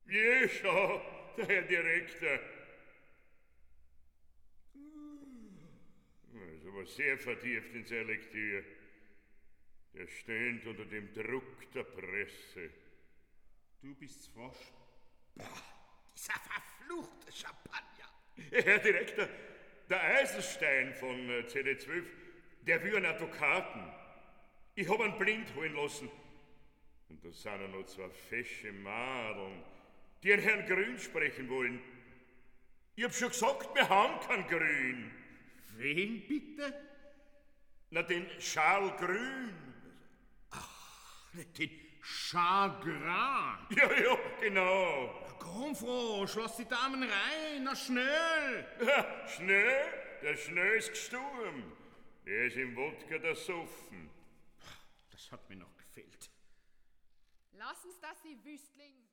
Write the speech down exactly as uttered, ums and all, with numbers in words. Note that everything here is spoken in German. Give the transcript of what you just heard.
Ja, schon, der Herr Direktor. Also war sehr vertieft in seine Lektüre. Der stöhnt unter dem Druck der Presse. Du bist's frosch. Boah, dieser verfluchte Champagner. Herr Direktor, der Eisenstein von äh, C D zwölf, der will einen Advokaten. Ich hab ihn blind holen lassen. Und da sind ja noch zwei fesche Madeln, die einen Herrn Grün sprechen wollen. Ich hab schon gesagt, wir haben keinen Grün. Wen bitte? Na, den Charles Grün. Ach, den Chagrin. Ja, ja, genau. Komm, Frosch, lass die Damen rein, na schnell. Ja, schnell, der Schnell ist gestorben. Der ist im Wodka der Soffen. Das hat mir noch gefehlt. Lassen's das, Sie Wüstling.